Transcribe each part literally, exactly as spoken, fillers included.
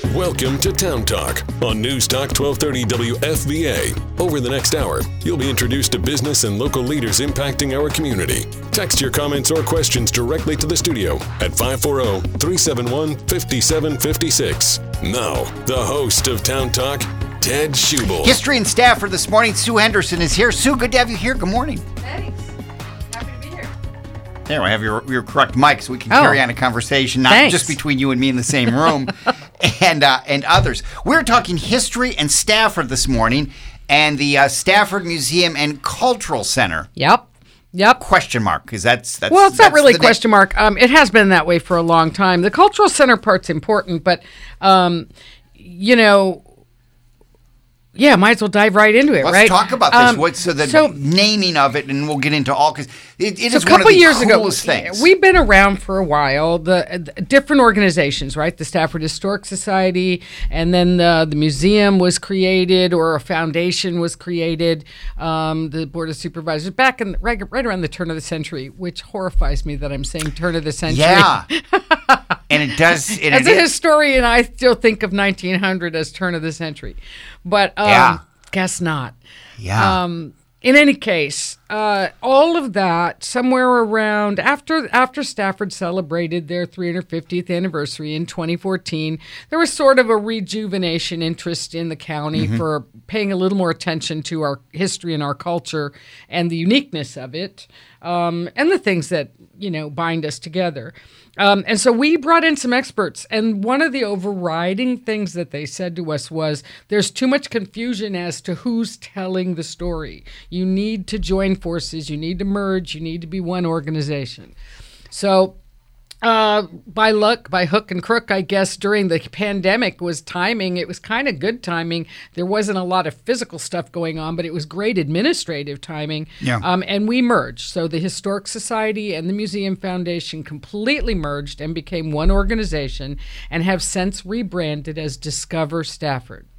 Welcome to Town Talk on News Talk twelve thirty W F V A. Over the next hour, you'll be introduced to business and local leaders impacting our community. Text your comments or questions directly to the studio at five four zero, three seven one, five seven five six. Now, the host of Town Talk, Ted Schubel. History and Stafford this morning. Sue Henderson is here. Sue, good to have you here. Good morning. Thanks. Happy to be here. There, I have your, your correct mic so we can Oh. carry on a conversation, not Thanks. just between you and me in the same room and uh, and others. We're talking history and Stafford this morning and the uh, Stafford Museum and Cultural Center. Yep. Yep. Question mark, because that's, that's... Well, it's not that's really the a question mark. Um, it has been that way for a long time. The cultural center part's important, but, um, you know... Yeah, might as well dive right into it, Let's right? talk about this. Um, What's so the so- naming of it, and we'll get into all, because it, it So is a one of couple the years ago, coolest things. we've been around for a while. The, the different organizations, right? The Stafford Historic Society, and then the the museum was created, or a foundation was created. Um, the Board of Supervisors back in right, right around the turn of the century, which horrifies me that I'm saying turn of the century. Yeah. And it does... And As it a is- historian, I still think of nineteen hundred as turn of the century, but um, Yeah. guess not. Yeah. Um, in any case, uh, all of that somewhere around after after Stafford celebrated their three hundred fiftieth anniversary in twenty fourteen, there was sort of a rejuvenation interest in the county Mm-hmm. for paying a little more attention to our history and our culture and the uniqueness of it, um, and the things that, you know, bind us together. Um, and so we brought in some experts, and one of the overriding things that they said to us was, there's too much confusion as to who's telling the story. You need to join forces, you need to merge, you need to be one organization. So uh, by luck, by hook and crook, I guess, during the pandemic was timing. It was kind of good timing. There wasn't a lot of physical stuff going on, but it was great administrative timing. Yeah. Um, and we merged. So the Historic Society and the Museum Foundation completely merged and became one organization, and have since rebranded as Discover Stafford.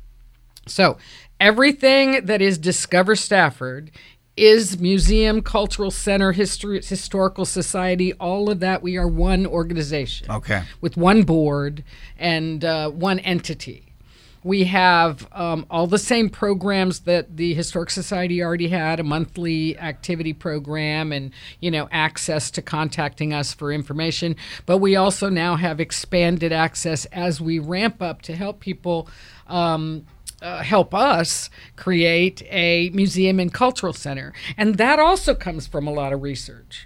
So everything that is Discover Stafford is Museum, Cultural Center, History, Historical Society, all of that. We are one organization. Okay. With one board and uh, one entity. We have um, all the same programs that the Historic Society already had, a monthly activity program and, you know, access to contacting us for information. But we also now have expanded access as we ramp up to help people um, Uh, help us create a museum and cultural center. And that also comes from a lot of research.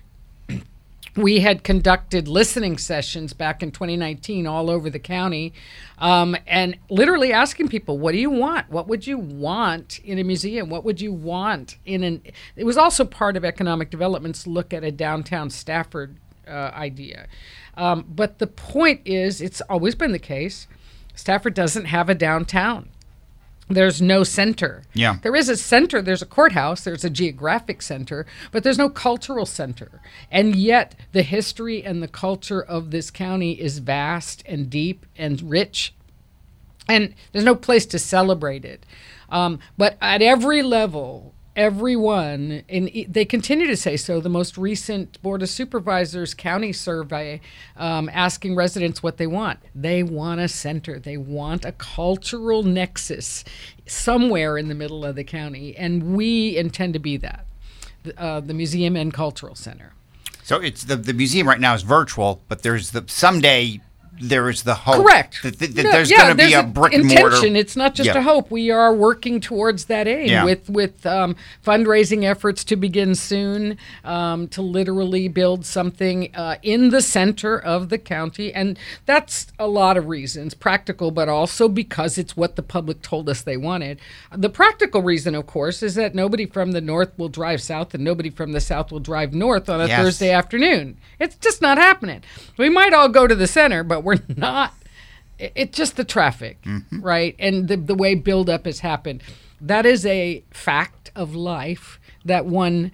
We had conducted listening sessions back in twenty nineteen all over the county, um, and literally asking people, what do you want? What would you want in a museum? What would you want in an... It was also part of economic development's look at a downtown Stafford uh, idea. Um, but the point is, it's always been the case, Stafford doesn't have a downtown. There's no center. Yeah. There is a center. There's a courthouse. There's a geographic center, but there's no cultural center. And yet the history and the culture of this county is vast and deep and rich, and there's no place to celebrate it. Um, but at every level, everyone, and they continue to say so, the most recent Board of Supervisors county survey um, asking residents what they want. They want a center. They want a cultural nexus somewhere in the middle of the county, and we intend to be that, the, uh, the Museum and Cultural Center. So it's the the museum right now is virtual, but there's the someday there is the hope. Correct. That, that, that No, there's yeah, going to be there's a an brick and intention. mortar. It's not just Yeah. a hope. We are working towards that aim Yeah. with with um, fundraising efforts to begin soon, um, to literally build something uh, in the center of the county, and that's a lot of reasons, practical, but also because it's what the public told us they wanted. The practical reason, of course, is that nobody from the north will drive south, and nobody from the south will drive north on a Yes. Thursday afternoon. It's just not happening. We might all go to the center, but we're not. It's just the traffic, mm-hmm. right? And the, the way buildup has happened. That is a fact of life that one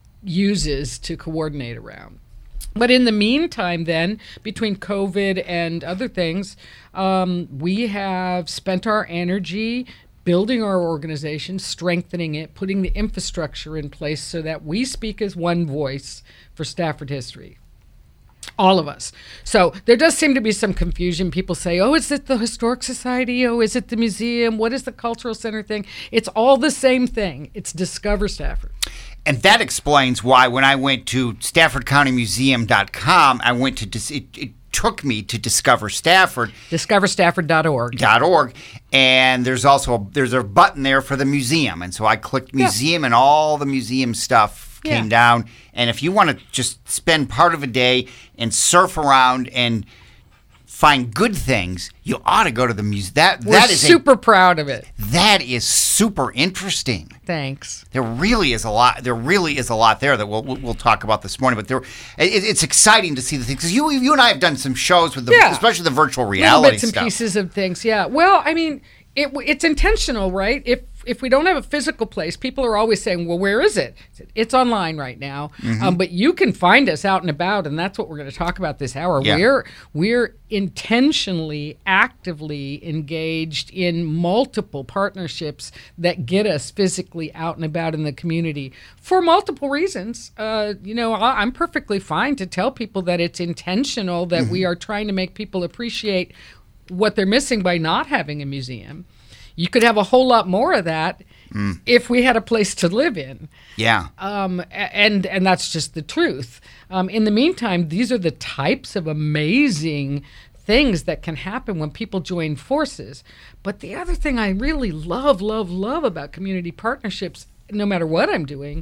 uses to coordinate around. But in the meantime, then, between COVID and other things, um, we have spent our energy building our organization, strengthening it, putting the infrastructure in place so that we speak as one voice for Stafford history. All of us. So there does seem to be some confusion. People say, oh, is it the Historic Society? Oh, is it the museum? What is the Cultural Center thing? It's all the same thing. It's Discover Stafford. And that explains why when I went to Stafford County Museum dot com, I went to, dis- it, it took me to Discover Stafford. discover stafford dot org. .org. And there's also, a, there's a button there for the museum. And so I clicked museum yeah. and all the museum stuff came Yeah. down. And if you want to just spend part of a day and surf around and find good things, you ought to go to the museum. That We're that is super a, proud of it. that is super interesting. Thanks. There really is a lot. There really is a lot there that we'll we'll, we'll talk about this morning. But there, it, it's exciting to see the things because you you and I have done some shows with the, Yeah. especially the virtual Little reality bits and stuff. pieces of things. Yeah. Well, I mean, it, it's intentional, right? If if we don't have a physical place, people are always saying, well, where is it? It's online right now. Mm-hmm. Um, but you can find us out and about, and that's what we're going to talk about this hour. Yeah. We're we're intentionally, actively engaged in multiple partnerships that get us physically out and about in the community for multiple reasons. Uh, you know, I, I'm perfectly fine to tell people that it's intentional, that mm-hmm. we are trying to make people appreciate what they're missing by not having a museum. You could have a whole lot more of that mm. if we had a place to live in. Yeah. Um, and and that's just the truth. Um, in the meantime, these are the types of amazing things that can happen when people join forces. But the other thing I really love, love, love about community partnerships, no matter what I'm doing,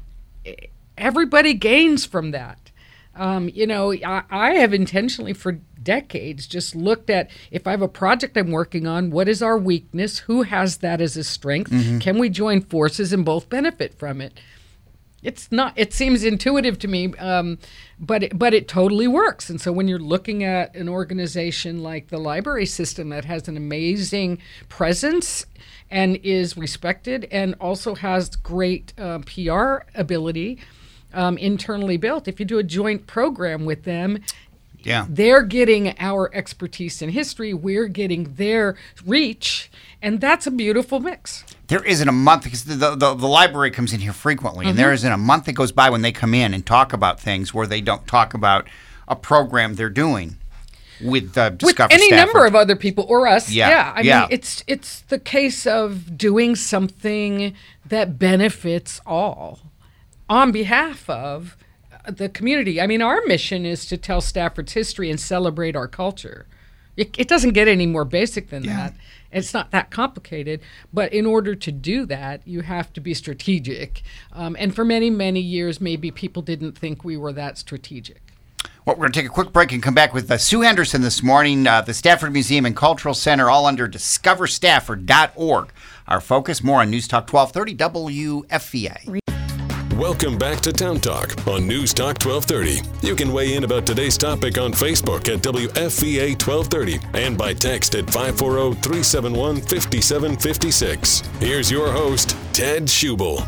everybody gains from that. Um, you know, I, I have intentionally for decades just looked at, if I have a project I'm working on, what is our weakness? Who has that as a strength? Mm-hmm. Can we join forces and both benefit from it? It's not, it seems intuitive to me, um, but, it, but it totally works. And so when you're looking at an organization like the library system that has an amazing presence and is respected and also has great uh, P R ability, Um, internally built. If you do a joint program with them, yeah, they're getting our expertise in history, we're getting their reach, and that's a beautiful mix. There isn't a month, because the, the, the library comes in here frequently, mm-hmm. and there isn't a month that goes by when they come in and talk about things where they don't talk about a program they're doing with uh, Discover With any Stafford. number of other people or us. Yeah, yeah I yeah. mean, it's it's the case of doing something that benefits all on behalf of the community. I mean, our mission is to tell Stafford's history and celebrate our culture. It, it doesn't get any more basic than yeah. that. It's not that complicated. But in order to do that, you have to be strategic. Um, and for many, many years, maybe people didn't think we were that strategic. Well, we're going to take a quick break and come back with uh, Sue Henderson this morning, uh, the Stafford Museum and Cultural Center, all under discover stafford dot org. Our focus, more on News Talk twelve thirty W F V A. Welcome back to Town Talk on News Talk twelve thirty. You can weigh in about today's topic on Facebook at W F V A twelve thirty and by text at five four zero, three seven one, five seven five six. Here's your host, Ted Schubel.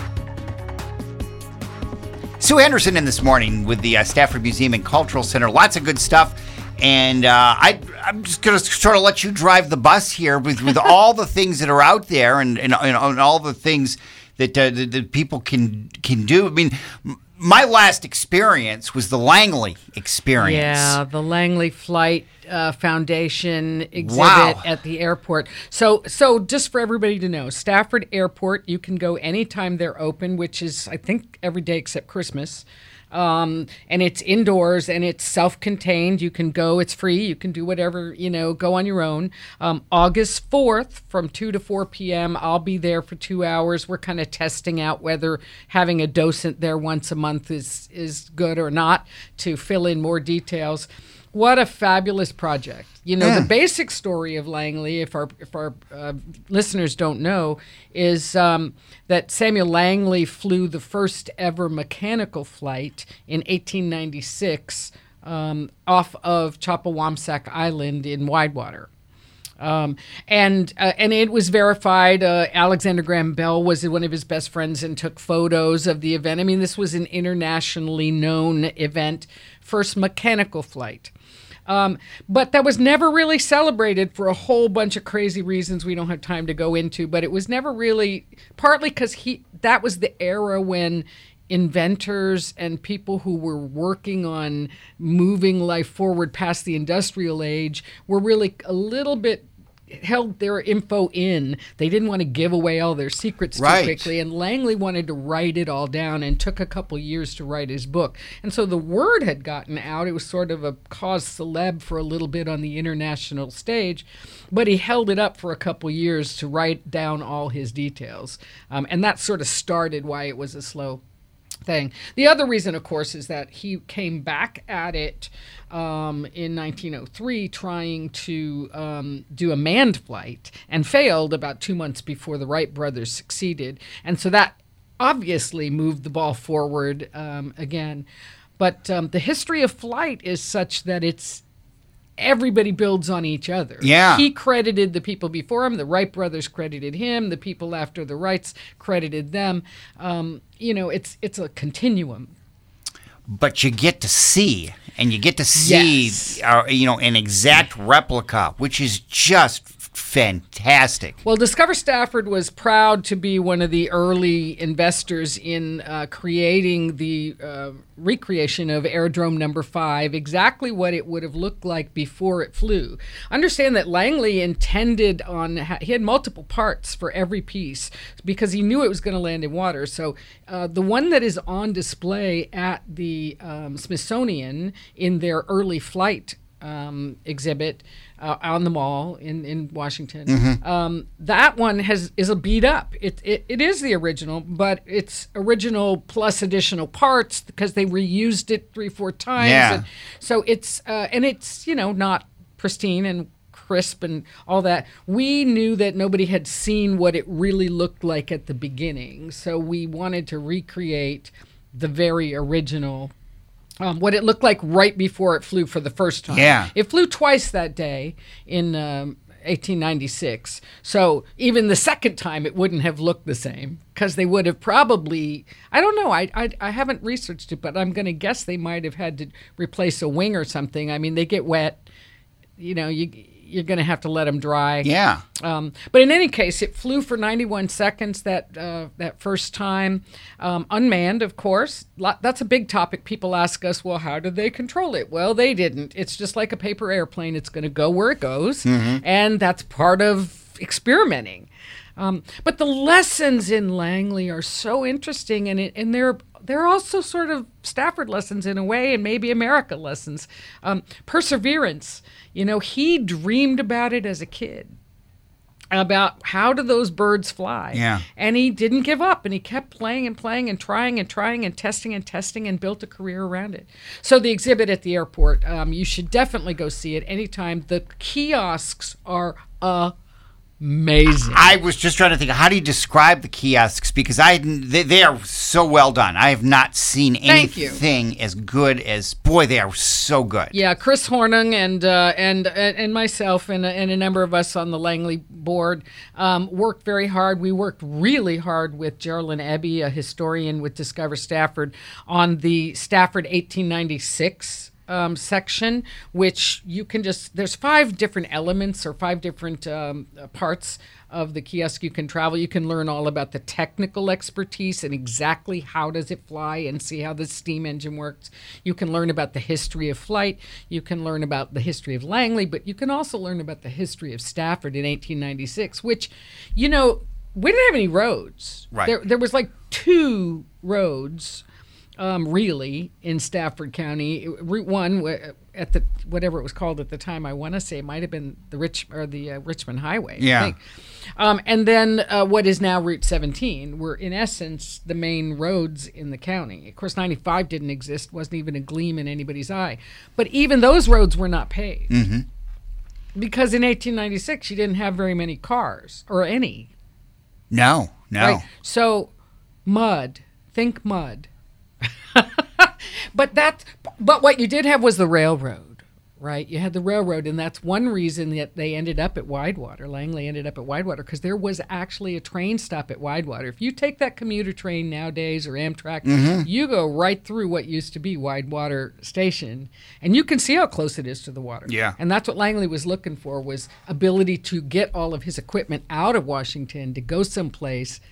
Sue Henderson in this morning with the uh, Stafford Museum and Cultural Center. Lots of good stuff. And uh, I, I'm just going to sort of let you drive the bus here with, with all the things that are out there and, and, and all the things that, uh, that, that people can can do. I mean, my last experience was the Langley experience. Yeah, the Langley Flight uh, Foundation exhibit Wow. at the airport. So, so just for everybody to know, Stafford Airport, you can go anytime they're open, which is, I think, every day except Christmas. Um, and it's indoors and it's self-contained. You can go, it's free. You can do whatever, you know, go on your own. Um, August fourth from two to four p.m. I'll be there for two hours. We're kind of testing out whether having a docent there once a month is, is good or not to fill in more details. What a fabulous project. You know, yeah. the basic story of Langley, if our if our uh, listeners don't know, is um, that Samuel Langley flew the first ever mechanical flight in eighteen ninety-six um, off of Chapawamsack Island in Widewater. Um, and uh, and it was verified. Uh, Alexander Graham Bell was one of his best friends and took photos of the event. I mean, this was an internationally known event, first mechanical flight. Um, but that was never really celebrated for a whole bunch of crazy reasons we don't have time to go into. But it was never really, partly because he that was the era when inventors and people who were working on moving life forward past the industrial age were really a little bit held their info in. They didn't want to give away all their secrets too Right. quickly, and Langley wanted to write it all down and took a couple years to write his book. And so the word had gotten out. It was sort of a cause celeb for a little bit on the international stage, but he held it up for a couple years to write down all his details. Um, and that sort of started why it was a slow thing. The other reason, of course, is that he came back at it um, in nineteen oh three trying to um, do a manned flight and failed about two months before the Wright brothers succeeded. And so that obviously moved the ball forward um, again. But um, the history of flight is such that it's everybody builds on each other. Yeah. He credited the people before him. The Wright brothers credited him. The people after the Wrights credited them. Um, you know, it's it's a continuum. But you get to see, and you get to see, Yes. uh, you know, an exact replica, which is just fantastic. Well, Discover Stafford was proud to be one of the early investors in uh, creating the uh, recreation of Aerodrome Number Five, exactly what it would have looked like before it flew. Understand that Langley intended on, he had multiple parts for every piece because he knew it was going to land in water. So uh, the one that is on display at the um, Smithsonian in their early flight Um, exhibit uh, on the mall in, in Washington. Um, that one has is a beat up. It, it it is the original, but it's original plus additional parts because they reused it three four times. Yeah. And so it's uh, and it's you know not pristine and crisp and all that. We knew that nobody had seen what it really looked like at the beginning, so we wanted to recreate the very original. Um, what it looked like right before it flew for the first time. Yeah. It flew twice that day in um, eighteen ninety-six. So even the second time, it wouldn't have looked the same because they would have probably, I don't know, I, I, I haven't researched it, but I'm going to guess they might have had to replace a wing or something. I mean, they get wet. You know, you, you're going to have to let them dry. Yeah. Um, but in any case, it flew for ninety-one seconds that uh, that first time, um, unmanned, of course. Lot, that's a big topic. People ask us, well, how did they control it? Well, they didn't. It's just like a paper airplane. It's going to go where it goes, and that's part of experimenting. Um, but the lessons in Langley are so interesting, and it, and they're they're also sort of Stafford lessons in a way, and maybe America lessons. Um, perseverance. You know, he dreamed about it as a kid, about how do those birds fly. Yeah. And he didn't give up, and he kept playing and playing and trying and trying and testing and testing and built a career around it. So the exhibit at the airport, um, you should definitely go see it anytime. The kiosks are amazing. I was just trying to think, how do you describe the kiosks? Because I they, they are so well done. I have not seen Thank you. anything as good as, boy, they are so good. Yeah, Chris Hornung and uh, and and myself and a, and a number of us on the Langley board um, worked very hard. We worked really hard with Geraldine Ebby, a historian with Discover Stafford, on the Stafford eighteen ninety-six um, section, which you can just, there's five different elements or five different um, parts of the kiosk you can travel. You can learn all about the technical expertise and exactly how does it fly and see how the steam engine works. You can learn about the history of flight. You can learn about the history of Langley, but you can also learn about the history of Stafford in eighteen ninety-six, which, you know, we didn't have any roads. Right. There, there was like two roads, um, really, in Stafford County. Route one w- at the whatever it was called at the time. I want to say it might have been the Rich or the uh, Richmond Highway. Yeah. I think. Um, and then uh, what is now Route seventeen were, in essence, the main roads in the county. Of course, ninety-five didn't exist, wasn't even a gleam in anybody's eye. But even those roads were not paved. Mm-hmm. Because in eighteen ninety-six, you didn't have very many cars, or any. No, no. Right? So, mud. Think mud. But that, but what you did have was the railroad, right? You had the railroad, and that's one reason that they ended up at Widewater. Langley ended up at Widewater because there was actually a train stop at Widewater. If you take that commuter train nowadays or Amtrak, Mm-hmm. you go right through what used to be Widewater Station, and you can see how close it is to the water. Yeah. And that's what Langley was looking for, was ability to get all of his equipment out of Washington to go someplace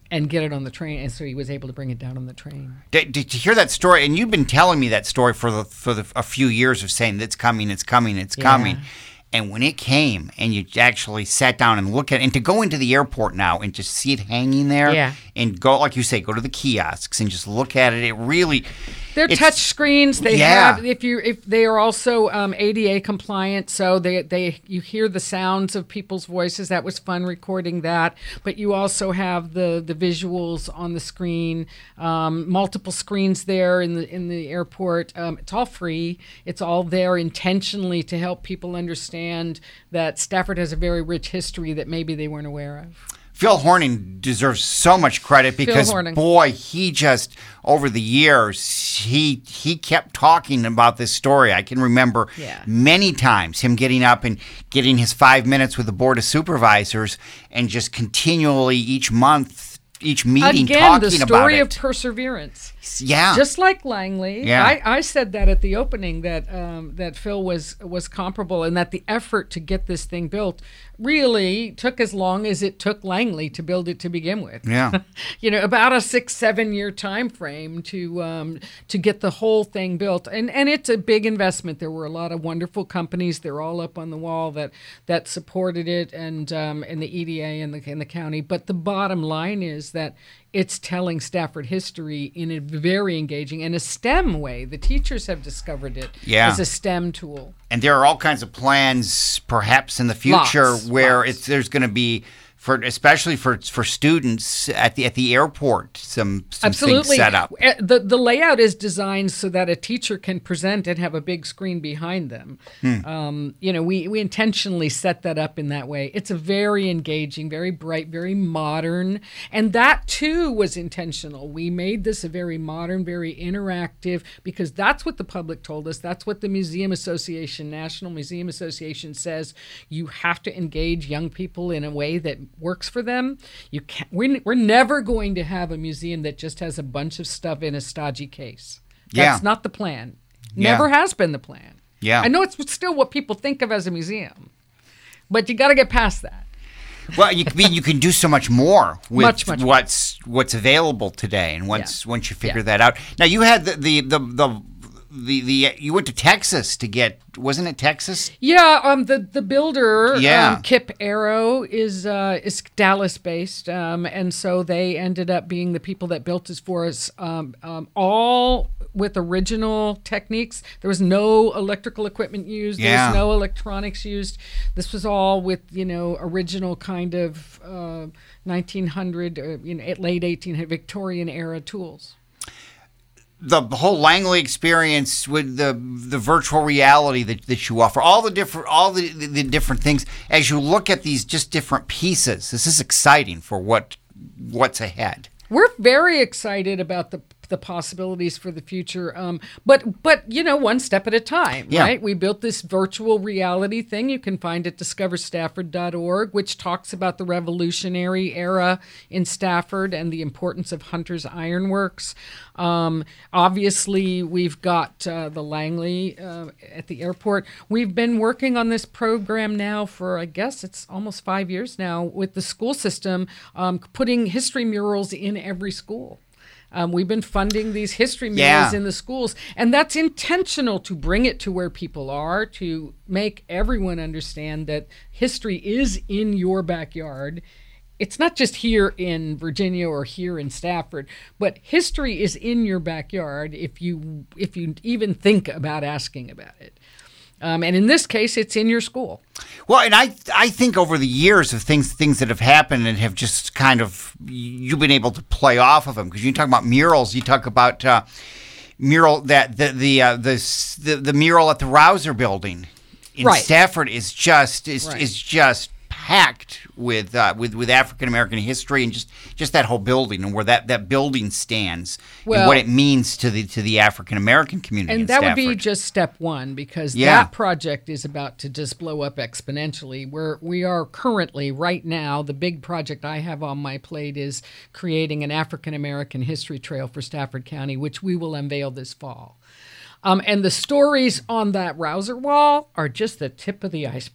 and get it on the train. And so he was able to bring it down on the train. Did, did you hear that story? And you've been telling me that story for the, for the, a few years of saying it's coming, it's coming, it's Yeah. coming. And when it came and you actually sat down and looked at it, and to go into the airport now and just see it hanging there Yeah. and go, like you say, go to the kiosks and just look at it, it really... They're it's- touch screens. They Yeah. have if you if they are also um, A D A compliant, so they they you hear the sounds of people's voices. That was fun recording that. But you also have the the visuals on the screen. Um, multiple screens there in the in the airport. Um, it's all free. It's all there intentionally to help people understand that Stafford has a very rich history that maybe they weren't aware of. Phil Horning deserves so much credit because, Horning. boy, he just, over the years, he he kept talking about this story. I can remember Yeah. many times him getting up and getting his five minutes with the Board of Supervisors and just continually each month, each meeting Again, talking the about story of it. perseverance. Yeah. Just like Langley, Yeah. I, I said that at the opening that um, that Phil was was comparable, and that the effort to get this thing built really took as long as it took Langley to build it to begin with. Yeah. You know, about a six seven year time frame to um, to get the whole thing built, and and it's a big investment. There were a lot of wonderful companies. They're all up on the wall that that supported it, and um, and the E D A and the and the county. But the bottom line is that it's telling Stafford history in a very engaging and a STEM way. The teachers have discovered it Yeah. as a STEM tool. And there are all kinds of plans, perhaps in the future, Lots, where lots. it's there's going to be, for especially for for students at the at the airport, some some Absolutely. things set up. Uh, The the layout is designed so that a teacher can present and have a big screen behind them. Hmm. Um, you know, we, we intentionally set that up in that way. It's a very engaging, very bright, very modern, and that too was intentional. We made this a very modern, very interactive, because that's what the public told us. That's what the Museum Association, National Museum Association says. You have to engage young people in a way that works for them. You can't, we're, we're never going to have a museum that just has a bunch of stuff in a stodgy case. That's Yeah. not the plan. Yeah. Never has been the plan. Yeah. I know it's still what people think of as a museum, but you got to get past that. Well, you can, you can do so much more with Much, much more. what's what's available today, and once Yeah. once you figure Yeah. that out. Now you had the the the. the The, the you went to Texas to get, wasn't it Texas? Yeah, um, the the builder, Yeah. um, Kip Arrow, is uh, is Dallas based, um, and so they ended up being the people that built this for us, um, um, all with original techniques. There was no electrical equipment used. There Yeah. was no electronics used. This was all with you know original kind of uh, nineteen hundred, or, you know, late eighteen hundred Victorian era tools. The whole Langley experience with the the virtual reality that, that you offer, all the different all the, the, the different things, as you look at these just different pieces, this is exciting for what what's ahead. We're very excited about the the possibilities for the future, um, but but you know, one step at a time, Yeah. right? We built this virtual reality thing. You can find it at discover stafford dot org, which talks about the revolutionary era in Stafford and the importance of Hunter's Ironworks. Um, obviously, we've got uh, the Langley uh, at the airport. We've been working on this program now for, I guess it's almost five years now, with the school system, um, putting history murals in every school. Um, we've been funding these history murals Yeah. in the schools, and that's intentional to bring it to where people are, to make everyone understand that history is in your backyard. It's not just here in Virginia or here in Stafford, but history is in your backyard if you if you even think about asking about it. Um, and in this case, it's in your school. Well, and I I think over the years of things things that have happened and have just kind of you've been able to play off of them, because you talk about murals, you talk about uh, mural that the the, uh, the the the mural at the Rouser Building in Right. Stafford is just is Right. is just packed with uh, with with African American history, and just just that whole building and where that, that building stands and Well- what it means to the to the African American community in And that would be Stafford. just step one, because Yeah. that project is about to just blow up exponentially. We're, we are currently, right now, the big project I have on my plate is creating an African American history trail for Stafford County, which we will unveil this fall. Um, and the stories on that Rouser wall are just the tip of the iceberg.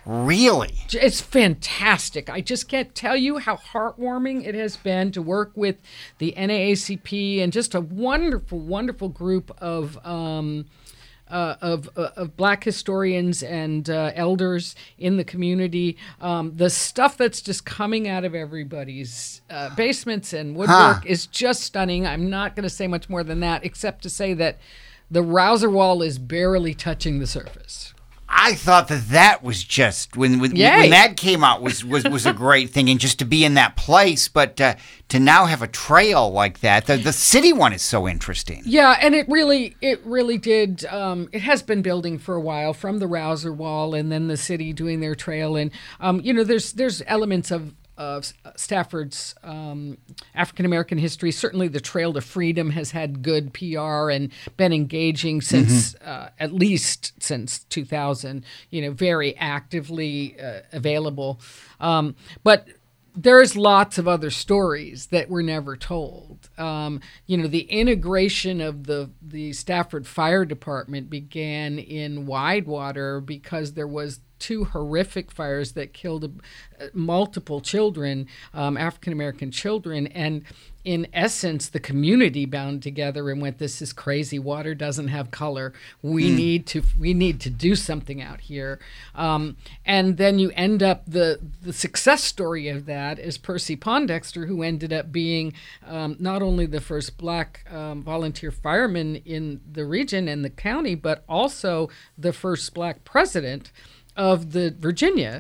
Really? It's fantastic. I just can't tell you how heartwarming it has been to work with the N double A C P and just a wonderful, wonderful group of um, uh, of, uh, of Black historians and uh, elders in the community. Um, the stuff that's just coming out of everybody's uh, basements and woodwork huh. is just stunning. I'm not going to say much more than that, except to say that the Rouser Wall is barely touching the surface. I thought that that was just when when, when that came out was, was, was a great thing, and just to be in that place, but uh, to now have a trail like that, the the city one is so interesting. Yeah, and it really it really did. Um, it has been building for a while, from the Rouser Wall, and then the city doing their trail, and um, you know, there's there's elements of. of Stafford's um, African-American history. Certainly the Trail to Freedom has had good P R and been engaging since, mm-hmm. uh, at least since two thousand, you know, very actively uh, available. Um, but there's lots of other stories that were never told. Um, you know, the integration of the, the Stafford Fire Department began in Widewater because there was two horrific fires that killed uh, multiple children, um, African-American children. And in essence, the community bound together and went, this is crazy. Water doesn't have color. We mm. need to we need to do something out here. Um, and then you end up, the, the success story of that is Percy Pondexter, who ended up being um, not only the first Black um, volunteer fireman in the region and the county, but also the first Black president of the Virginia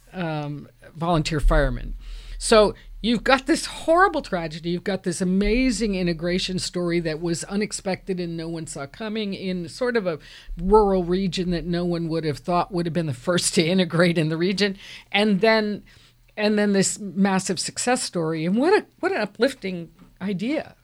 um, volunteer firemen. So you've got this horrible tragedy. You've got this amazing integration story that was unexpected and no one saw coming in sort of a rural region that no one would have thought would have been the first to integrate in the region. And then, and then this massive success story. And what a what an uplifting idea.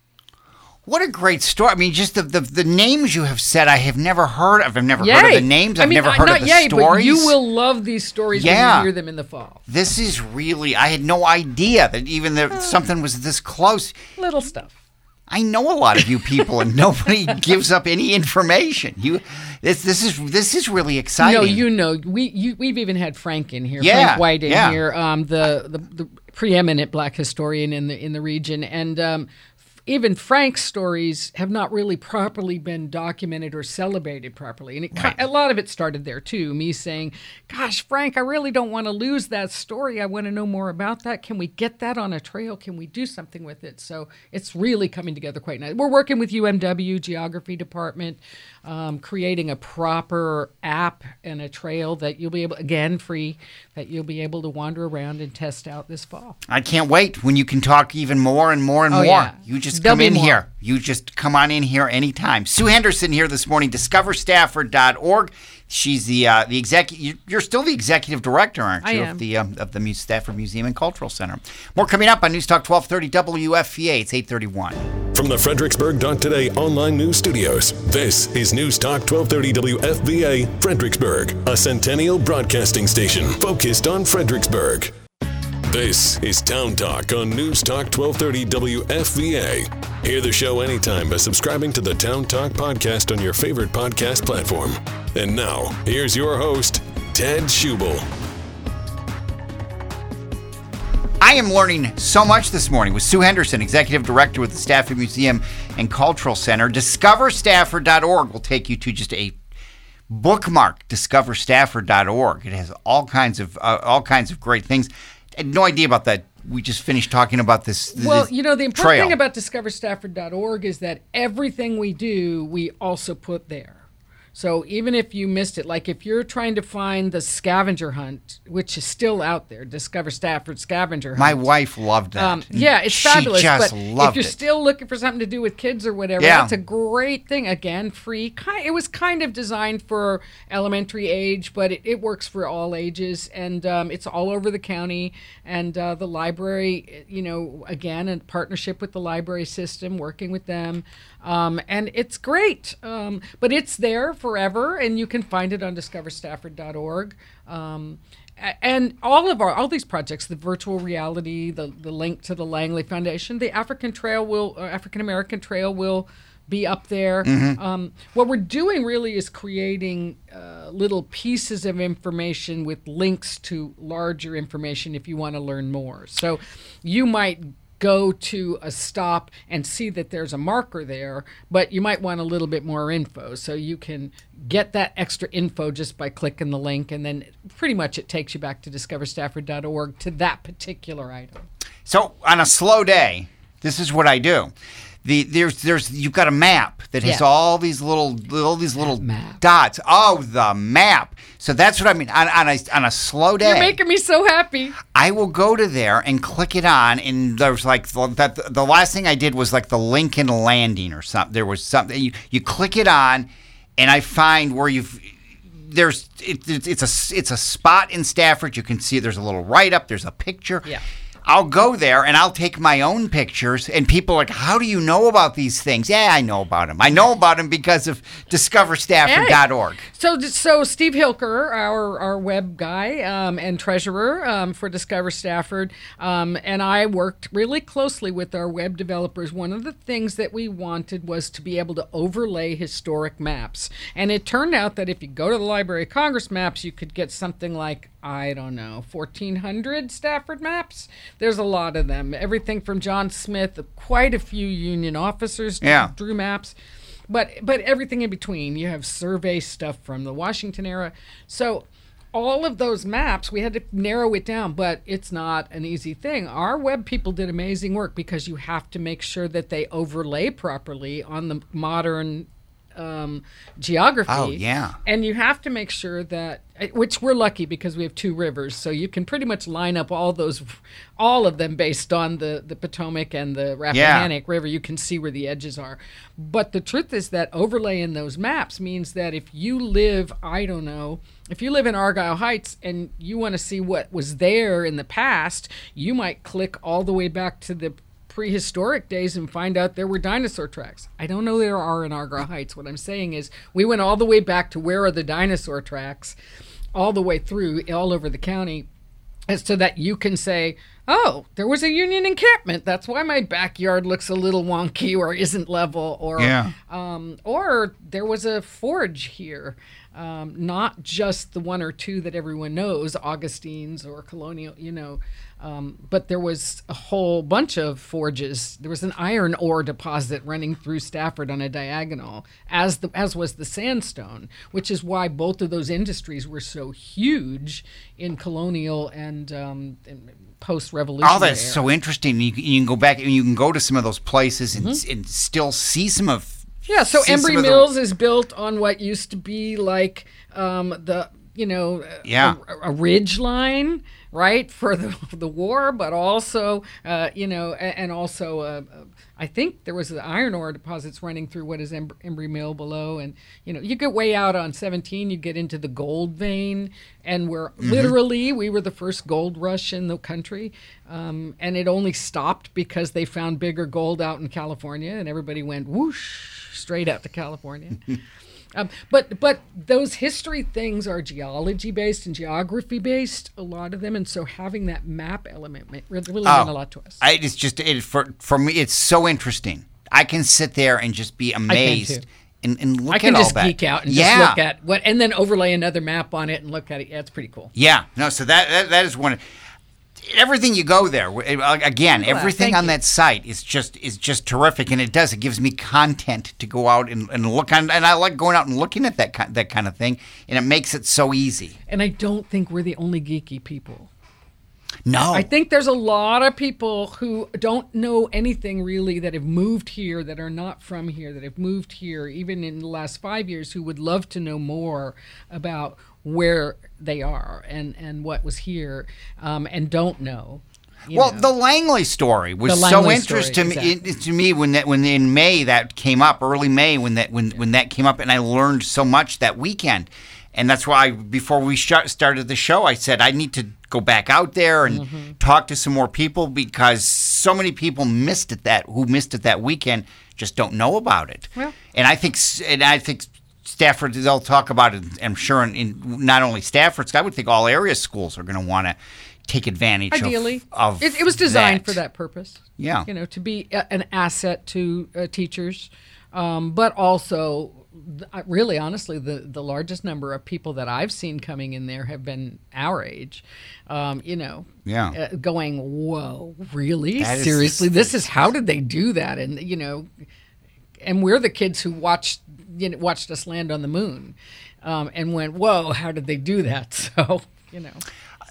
What a great story. I mean, just the, the the names you have said I have never heard of. I've never yay. heard of the names. I've I mean, never heard not of the yay, stories. But you will love these stories yeah. when you hear them in the fall. This is really, I had no idea that even there, uh, something was this close. Little stuff. I know a lot of you people, and nobody gives up any information. You, this, this is this is really exciting. No, you know, we you, we've even had Frank in here, yeah, Frank White in yeah. here, um, the, the the preeminent Black historian in the in the region, and um, even Frank's stories have not really properly been documented or celebrated properly. And it, right. a lot of it started there, too. Me saying, gosh, Frank, I really don't want to lose that story. I want to know more about that. Can we get that on a trail? Can we do something with it? So it's really coming together quite nice. We're working with U M W Geography Department, um, creating a proper app and a trail that you'll be able, again, free, that you'll be able to wander around and test out this fall. I can't wait when you can talk even more and more and oh, more. Yeah. You just There'll come in more. here. You just come on in here anytime. Sue Henderson here this morning, discover stafford dot org. She's the uh, the executive. You're still the executive director, aren't you, I am. of the um, of the Muse Stafford Museum and Cultural Center. More coming up on News Talk twelve thirty W F V A. It's eight thirty-one. From the Fredericksburg dot today online news studios, this is News Talk twelve thirty W F V A Fredericksburg, a Centennial broadcasting station focused on Fredericksburg. This is Town Talk on News Talk twelve thirty W F V A. Hear the show anytime by subscribing to the Town Talk podcast on your favorite podcast platform. And now, here's your host, Ted Schubel. I am learning so much this morning with Sue Henderson, Executive Director with the Stafford Museum and Cultural Center. discover stafford dot org will take you to just a bookmark, discover stafford dot org. It has all kinds of uh, all kinds of great things. I had no idea about that. We just finished talking about this. this well, you know, the important trail. thing about discover stafford dot org is that everything we do, we also put there. So even if you missed it, like if you're trying to find the scavenger hunt, which is still out there, Discover Stafford Scavenger Hunt. My wife loved that. Um, yeah, it's she fabulous. Just but loved if you're it. still looking for something to do with kids or whatever, yeah. that's a great thing. Again, free. It was kind of designed for elementary age, but it, it works for all ages, and um, it's all over the county. And uh, the library, you know, again, in partnership with the library system, working with them. Um, and it's great, um, but it's there forever, and you can find it on discover stafford dot org. Um, and all of our, all these projects, the virtual reality, the, the link to the Langley Foundation, the African Trail will, uh, African American Trail will be up there. Mm-hmm. Um, what we're doing really is creating uh, little pieces of information with links to larger information if you want to learn more. So you might go to a stop and see that there's a marker there, but you might want a little bit more info. So you can get that extra info just by clicking the link, and then pretty much it takes you back to discover stafford dot org to that particular item. So on a slow day, this is what I do. The there's there's you've got a map that has Yeah. all these little all these little Map. dots. Oh, the map. So that's what I mean. On, on a on a slow day, You're making me so happy. I will go to there and click it on, and there's like the, that. The last thing I did was like the Lincoln Landing or something. There was something you you click it on, and I find where you've. There's it, it's it's a it's a spot in Stafford. You can see there's a little write up. There's a picture. Yeah. I'll go there and I'll take my own pictures, and people are like, how do you know about these things? Yeah, I know about them. I know about them because of discover stafford dot org. So, so Steve Hilker, our our web guy um, and treasurer um, for Discover Stafford, um, and I worked really closely with our web developers. One of the things that we wanted was to be able to overlay historic maps, and it turned out that if you go to the Library of Congress maps, you could get something like, I don't know, fourteen hundred Stafford maps. There's a lot of them. Everything from John Smith, quite a few Union officers Yeah. drew maps. But but everything in between. You have survey stuff from the Washington era. So all of those maps, we had to narrow it down, but it's not an easy thing. Our web people did amazing work because you have to make sure that they overlay properly on the modern um, geography. Oh, yeah. And you have to make sure that, which we're lucky because we have two rivers, so you can pretty much line up all those, all of them based on the, the Potomac and the Rappahannock River. You can see where the edges are. But the truth is that overlaying those maps means that if you live, I don't know, if you live in Argyle Heights and you want to see what was there in the past, you might click all the way back to the prehistoric days and find out there were dinosaur tracks. I don't know there are in Argyle Heights. What I'm saying is we went all the way back to where are the dinosaur tracks, all the way through, all over the county, as so that you can say, oh, there was a Union encampment. That's why my backyard looks a little wonky or isn't level. Or, Yeah. um, or there was a forge here. Um, not just the one or two that everyone knows, Augustine's or Colonial, you know, um, but there was a whole bunch of forges. There was an iron ore deposit running through Stafford on a diagonal, as the as was the sandstone, which is why both of those industries were so huge in colonial and, um, and post-revolutionary Oh, that's era. so interesting. You, can- you can go back and you can go to some of those places and, and still see some of. Yeah, so see some Embry of the- Mills is built on what used to be like um, the, you know, Yeah. a, a ridge line, right, for the the war, but also, uh, you know, a- and also, uh, uh, I think there was the iron ore deposits running through what is Em- Embry Mill below, and you know, you get way out on seventeen, you get into the gold vein, and we're literally we were the first gold rush in the country, um, and it only stopped because they found bigger gold out in California, and everybody went whoosh straight out to California. Um, but but those history things are geology based and geography based, a lot of them, and so having that map element ma- really, really meant a lot to us. I, it's just it, for for me. It's so interesting. I can sit there and just be amazed too. and, and look I can at all just that. geek out and yeah. just look at what, and then overlay another map on it and look at it. Yeah, it's pretty cool. Yeah, no. So that that, that is one. Of, everything you go there uh, again. Well, everything thank on you. that site is just is just terrific, and it does. It gives me content to go out and, and look on, and I like going out and looking at that ki- that kind of thing, and it makes it so easy. And I don't think we're the only geeky people. No, I think there's a lot of people who don't know anything really that have moved here, that are not from here, that have moved here even in the last five years, who would love to know more about where they are and, and what was here, um, and don't know. you Well, know. the Langley story was The so Langley interesting story, to me. exactly. To me, when that when in May that came up, early May when that when when that came up, and I learned so much that weekend, and that's why before we sh- started the show, I said I need to go back out there and Mm-hmm. talk to some more people because so many people missed it that who missed it that weekend just don't know about it. Well- and I think s- and I think. Stafford, they'll talk about it, I'm sure, in, in not only Stafford, I would think all area schools are going to want to take advantage Ideally, of, of it, it was designed that. for that purpose. Yeah. You know, to be a, an asset to uh, teachers. um, but also, th- really honestly, the, the largest number of people that I've seen coming in there have been our age, um, you know, Yeah. uh, going, whoa, really? That is- Seriously? This is, how did they do that? And, you know, and we're the kids who watched, you know, watched us land on the moon, um, and went, whoa, how did they do that? So, you know.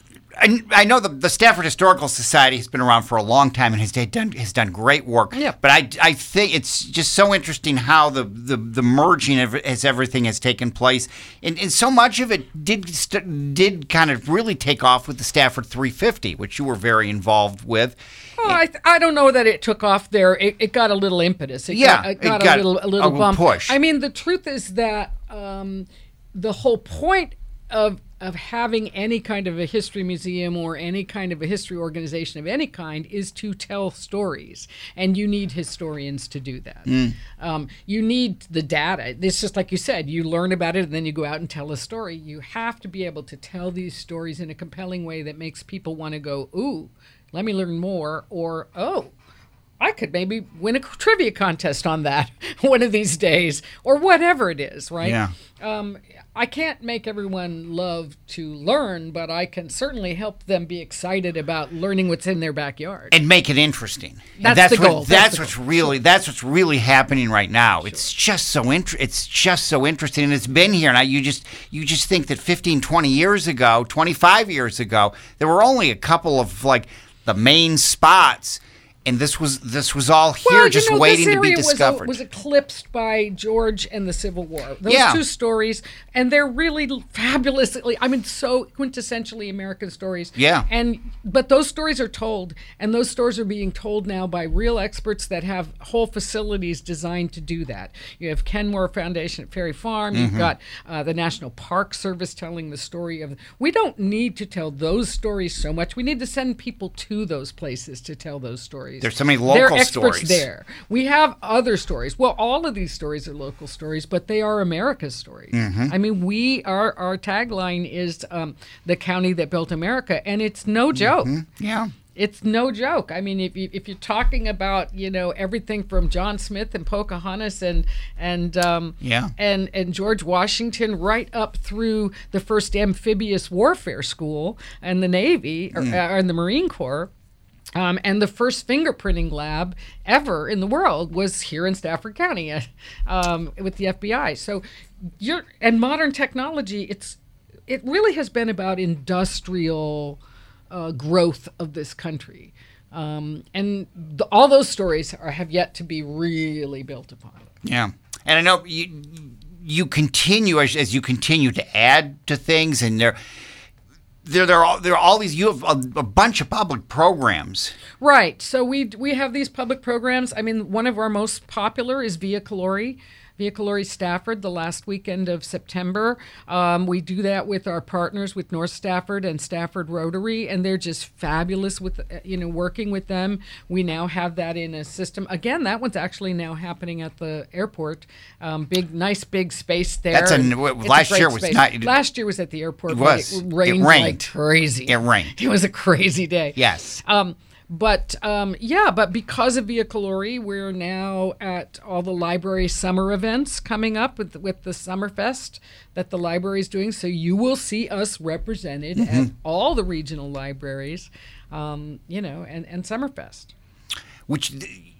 I, I know the, the Stafford Historical Society has been around for a long time and has done has done great work. Yeah. But I, I think it's just so interesting how the, the, the merging of as everything has taken place, and, and so much of it did st- did kind of really take off with the Stafford three fifty, which you were very involved with. Oh, I, th- I don't know that it took off there. It, it got a little impetus. It Yeah, got, it it got, got a little a little a bump. push. I mean, the truth is that um, the whole point of of having any kind of a history museum or any kind of a history organization of any kind is to tell stories, and you need historians to do that. Mm. Um, you need the data. It's just like you said, you learn about it and then you go out and tell a story. You have to be able to tell these stories in a compelling way that makes people want to go, ooh, let me learn more, or, oh, I could maybe win a trivia contest on that one of these days, or whatever it is, right? Yeah. Um, I can't make everyone love to learn, but I can certainly help them be excited about learning what's in their backyard. And make it interesting. And That's that's the what, goal. That's, That's the what's goal. really that's what's really happening right now. It's just so inter- It's just so interesting, and it's been here. And I, you just you just think that fifteen, twenty years ago, twenty-five years ago, there were only a couple of like the main spots. And this was this was all here, Well, you just know, waiting this to be area was, uh, discovered. Was eclipsed by George and the Civil War. Those Yeah. two stories, and they're really fabulously, I mean, so quintessentially American stories. Yeah. And but those stories are told, and those stories are being told now by real experts that have whole facilities designed to do that. You have Kenmore Foundation at Ferry Farm. You've Mm-hmm. got uh, the National Park Service telling the story of. We don't need to tell those stories so much. We need to send people to those places to tell those stories. There's so many There are local experts stories. there. We have other stories. Well, all of these stories are local stories, but they are America's stories. Mm-hmm. I mean, we our our tagline is um, the county that built America, and it's no joke. Yeah. It's no joke. I mean, if you if you're talking about you know everything from John Smith and Pocahontas and and um, Yeah. and and George Washington right up through the first amphibious warfare school and the Navy or, Mm. or and the Marine Corps. Um, and the first fingerprinting lab ever in the world was here in Stafford County uh, um, with the F B I. So, you're and modern technology. It's it really has been about industrial uh, growth of this country, um, and the, all those stories are, have yet to be really built upon. Yeah, and I know you you continue as, as you continue to add to things, and there there there are all, there are all these. You have a, a bunch of public programs. Right. So we we have these public programs. I mean, one of our most popular is Via Calori. Via Calori Stafford, the last weekend of September. Um, we do that with our partners with North Stafford and Stafford Rotary, and they're just fabulous with, uh, you know, working with them. We now have that in a system. Again, that one's actually now happening at the airport. Um, big, nice big space there. That's a- and w- it's a last great year was space. not- Last year was at the airport. It but was. It It rained, rained. like crazy. It rained. It was a crazy day. Yes. Um, But um, yeah, but because of Via Calori, we're now at all the library summer events coming up with with the Summerfest that the library is doing. So you will see us represented Mm-hmm. at all the regional libraries, um, you know, and, and Summerfest. Which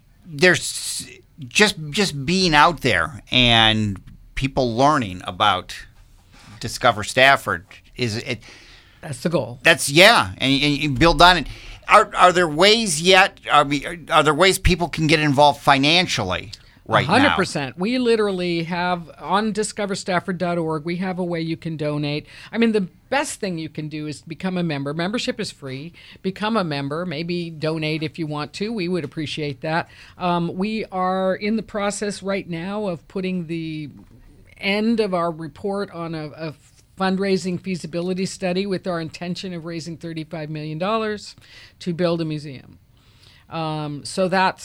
there's just just being out there and people learning about Discover Stafford is it. That's the goal. That's yeah, and, and you build on it. Are are there ways yet? Are, we, are there ways people can get involved financially right one hundred now? percent. We literally have on discover stafford dot org, we have a way you can donate. I mean, the best thing you can do is become a member. Membership is free. Become a member. Maybe donate if you want to. We would appreciate that. Um, we are in the process right now of putting the end of our report on a, a fundraising feasibility study with our intention of raising thirty-five million dollars to build a museum. Um, so that's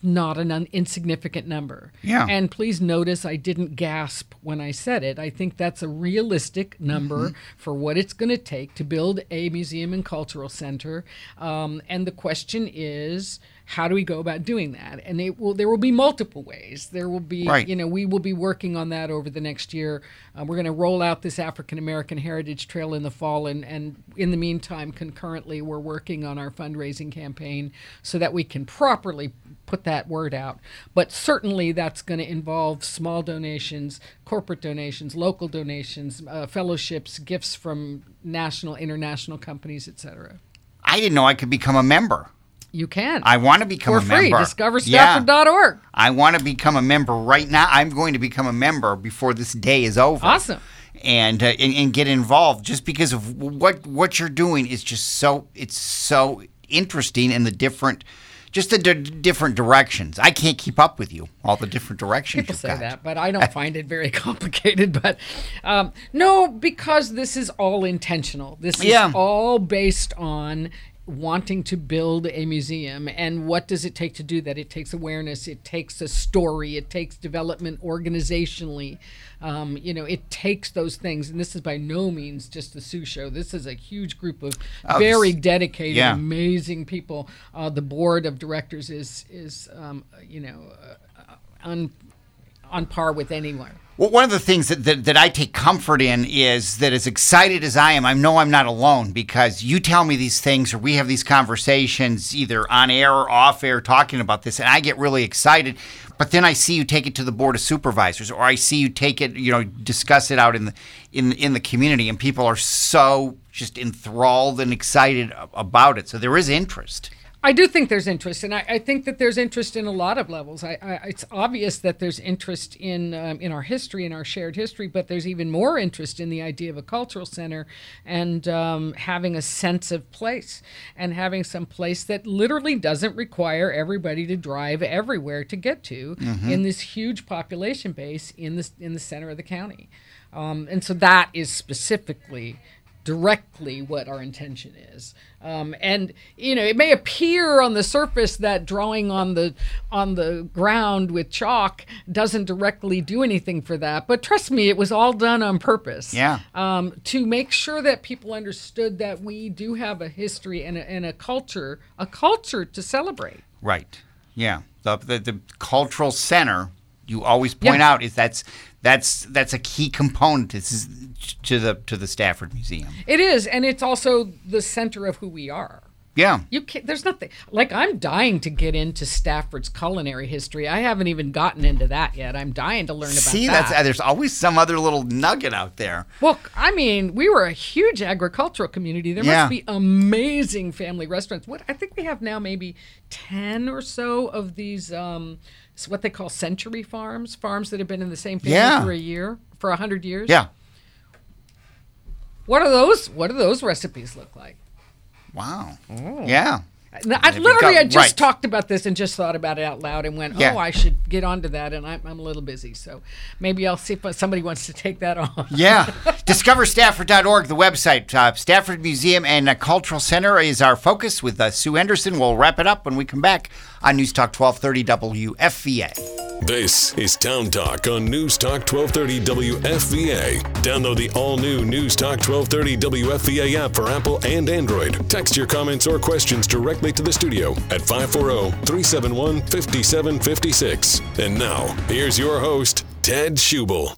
not an un- insignificant number. Yeah. And please notice I didn't gasp when I said it. I think that's a realistic number mm-hmm. for what it's going to take to build a museum and cultural center. Um, and the question is, how do we go about doing that? And it will. There will be multiple ways. There will be, right. you know, we will be working on that over the next year. Uh, we're going to roll out this African American Heritage Trail in the fall, and, and in the meantime, concurrently, we're working on our fundraising campaign so that we can properly put that word out. But certainly that's going to involve small donations, corporate donations, local donations, uh, fellowships, gifts from national, international companies, et cetera. I didn't know I could become a member. You can. I want to become For a free. member. discover stafford dot org. Yeah. I want to become a member right now. I'm going to become a member before this day is over. Awesome. And, uh, and and get involved just because of what what you're doing is just so it's so interesting in the different just the d- different directions. I can't keep up with you all the different directions. People you've say got. that, but I don't find it very complicated. But um, no, because this is all intentional. This is Yeah. all based on wanting to build a museum. And what does it take to do that? It takes awareness. It takes a story. It takes development organizationally. Um, you know, it takes those things. And this is by no means just the Sue Show. This is a huge group of Oh, very this- dedicated, yeah. amazing people. Uh, the board of directors is, is um, you know, uh, on, on par with anyone. Well, one of the things that, that, that I take comfort in is that as excited as I am, I know I'm not alone because you tell me these things or we have these conversations either on air or off air talking about this, and I get really excited. But then I see you take it to the Board of Supervisors, or I see you take it, you know, discuss it out in the in in the community, and people are so just enthralled and excited about it. So there is interest. I do think there's interest, and I, I think that there's interest in a lot of levels. I, I, it's obvious that there's interest in um, in our history, in our shared history, but there's even more interest in the idea of a cultural center and um, having a sense of place and having some place that literally doesn't require everybody to drive everywhere to get to mm-hmm. in this huge population base in the, in the center of the county. Um, and so that is specifically directly what our intention is. Um, and, you know, it may appear on the surface that drawing on the on the ground with chalk doesn't directly do anything for that. But trust me, it was all done on purpose. Yeah. Um, to make sure that people understood that we do have a history and a, and a culture, a culture to celebrate. Right. Yeah. The the, the cultural center, you always point Yeah. out, is that's that's that's a key component. This is to the to the Stafford Museum. It is, and it's also the center of who we are. Yeah. You can't, there's nothing like I'm dying to get into Stafford's culinary history. I haven't even gotten into that yet. I'm dying to learn about See, that. that's uh, there's always some other little nugget out there. Well, I mean, we were a huge agricultural community. There Yeah. must be amazing family restaurants. What I think we have now, maybe ten or so of these, um, s- what they call century farms, farms that have been in the same family Yeah. for a year, for a hundred years. Yeah. What are those? What do those recipes look like? Wow. Yeah. Now, I Have you literally, got- I just right. talked about this and just thought about it out loud and went, Yeah. oh, I should get onto that. And I'm, I'm a little busy. So maybe I'll see if somebody wants to take that on. Yeah. discover stafford dot org, the website. Uh, Stafford Museum and uh, Cultural Center is our focus with uh, Sue Henderson. We'll wrap it up when we come back on News Talk twelve thirty W F V A. This is Town Talk on News Talk twelve thirty W F V A. Download the all-new News Talk twelve thirty W F V A app for Apple and Android. Text your comments or questions directly to the studio at five four zero, three seven one, five seven five six. And now, here's your host, Ted Schubel.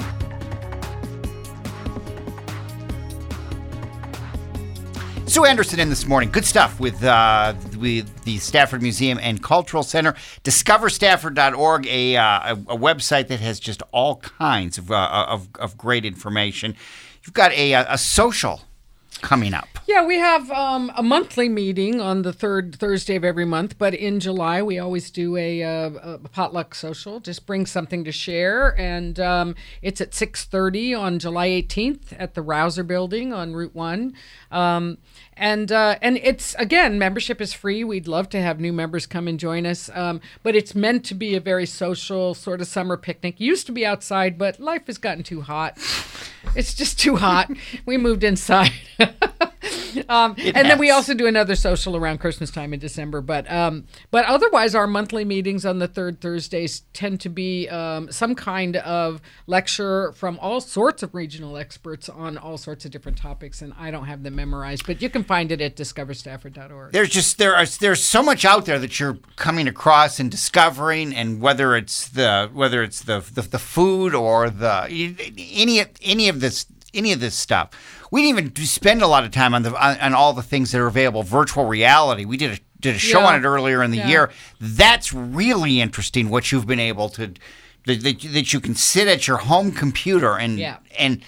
Sue Anderson in this morning. Good stuff with uh, with the Stafford Museum and Cultural Center. discover stafford dot org, a, uh, a, a website that has just all kinds of, uh, of, of great information. You've got a, a social coming up. Yeah, we have um, a monthly meeting on the third Thursday of every month, but in July we always do a, uh, a potluck social. Just bring something to share, and um, it's at six thirty on July eighteenth at the Rouser Building on Route One. Um, and uh, and it's, again, membership is free. We'd love to have new members come and join us, um, but it's meant to be a very social sort of summer picnic. Used to be outside, but life has gotten too hot. It's just too hot. We moved inside. um, It and then we has. also do another social around Christmas time in December. But um, but otherwise, our monthly meetings on the third Thursdays tend to be um, some kind of lecture from all sorts of regional experts on all sorts of different topics. And I don't have them memorized, but you can find it at discover stafford dot org. There's just there are there's so much out there that you're coming across and discovering, and whether it's the whether it's the the, the food or the any any of this any of this stuff. We didn't even spend a lot of time on the on, on all the things that are available. Virtual reality. We did a did a show Yeah. on it earlier in the Yeah. year. That's really interesting. What you've been able to that, that, that you can sit at your home computer and Yeah. and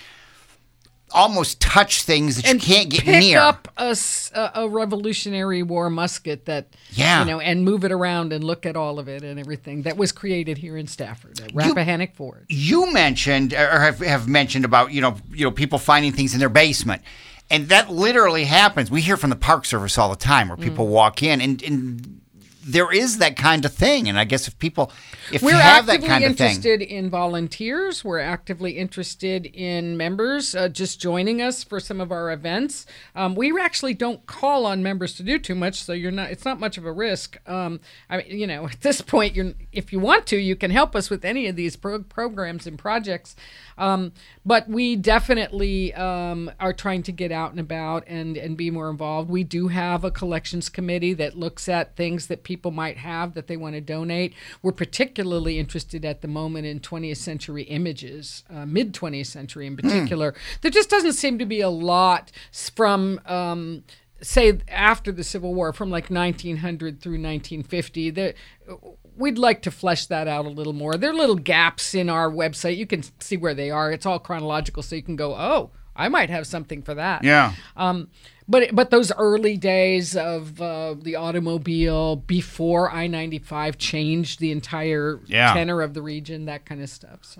almost touch things that and you can't get pick near. up a, s- a- a Revolutionary War musket that, Yeah. you know, and move it around and look at all of it and everything that was created here in Stafford at Rappahannock Ford. You mentioned or have, have mentioned about you know you know people finding things in their basement, and that literally happens. We hear from the Park Service all the time where Mm. people walk in and. and there is that kind of thing, and I guess if people, if We're you have that actively kind of thing, interested in volunteers. We're actively interested in members uh, just joining us for some of our events. Um, we actually don't call on members to do too much, so you're not. It's not much of a risk. Um, I mean, you know, at this point, you're if you want to, you can help us with any of these pro- programs and projects. Um, but we definitely um, are trying to get out and about and, and be more involved. We do have a collections committee that looks at things that people might have that they want to donate. We're particularly interested at the moment in twentieth century images, uh, mid twentieth century in particular. Mm. There just doesn't seem to be a lot from... Um, say after the Civil War, from like nineteen hundred through nineteen fifty, there, we'd like to flesh that out a little more. There are little gaps in our website. You can see where they are. It's all chronological, so you can go, oh, I might have something for that. Yeah. Um, but but those early days of uh, the automobile before I ninety-five changed the entire Yeah. tenor of the region, that kind of stuff. So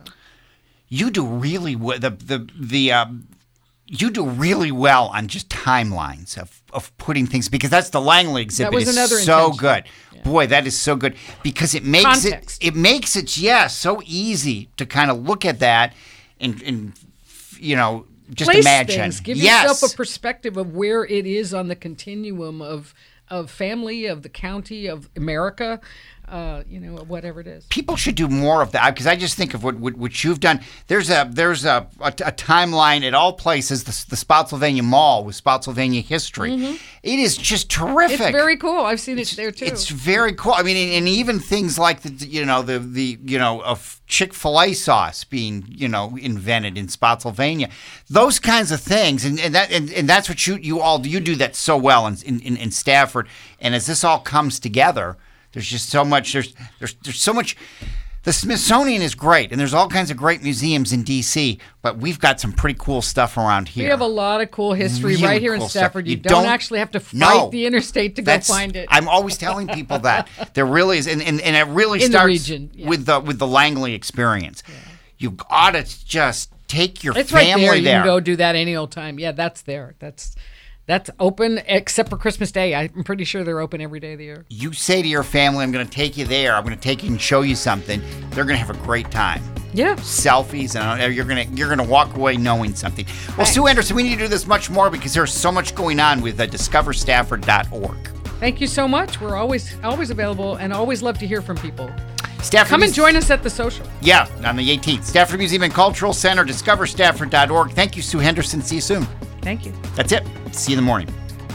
you do really well. The the the. Um, You do really well on just timelines of, of putting things, because that's the Langley exhibit. That was is another so intention. good. Yeah. Boy, that is so good, because it makes Context. it it makes it yeah so easy to kind of look at that and and you know just Place imagine. things. Give yes. yourself a perspective of where it is on the continuum of of family, of the county, of America, uh, you know, whatever it is. People should do more of that, because I just think of what, what what you've done. There's a there's a, a, a timeline at all places. The, the Spotsylvania Mall with Spotsylvania history. Mm-hmm. It is just terrific. It's very cool. I've seen it there too. It's very cool. I mean, and, and even things like the you know the the you know of Chick-fil-A sauce being you know invented in Spotsylvania. Those kinds of things, and, and that and, and that's what you you all you do that so well in, in in Stafford. And as this all comes together, there's just so much. There's there's there's so much. The Smithsonian is great, and there's all kinds of great museums in D C, but we've got some pretty cool stuff around here. We have a lot of cool history Really right here cool in Stafford. stuff. You, You don't, don't- actually have to fight No. the interstate to That's, go find it. I'm always telling people that there really is, and, and, and it really In the starts region, yeah. with the with the Langley experience. You ought to just take your It's right family there. You there. can go do that any old time. Yeah, that's there. That's that's open except for Christmas Day. I'm pretty sure they're open every day of the year. You say to your family, "I'm going to take you there. I'm going to take you and show you something." They're going to have a great time. Yeah. Selfies, and you're gonna you're gonna walk away knowing something. Well, Thanks. Sue Anderson, we need to do this much more, because there's so much going on with uh, discover stafford dot org. Thank you so much. We're always always available and always love to hear from people. Stafford Come and Muse- join us at the social. Yeah, on the eighteenth. Stafford Museum and Cultural Center, discover stafford dot org. Thank you, Sue Henderson. See you soon. Thank you. That's it. See you in the morning.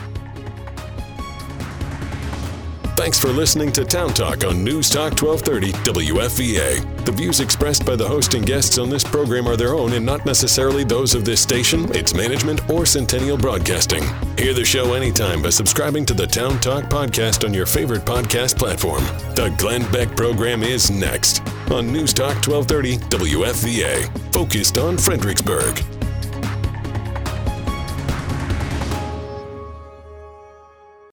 Thanks for listening to Town Talk on News Talk twelve thirty W F V A. The views expressed by the host and guests on this program are their own and not necessarily those of this station, its management, or Centennial Broadcasting. Hear the show anytime by subscribing to the Town Talk podcast on your favorite podcast platform. The Glenn Beck program is next on News Talk twelve thirty W F V A, focused on Fredericksburg.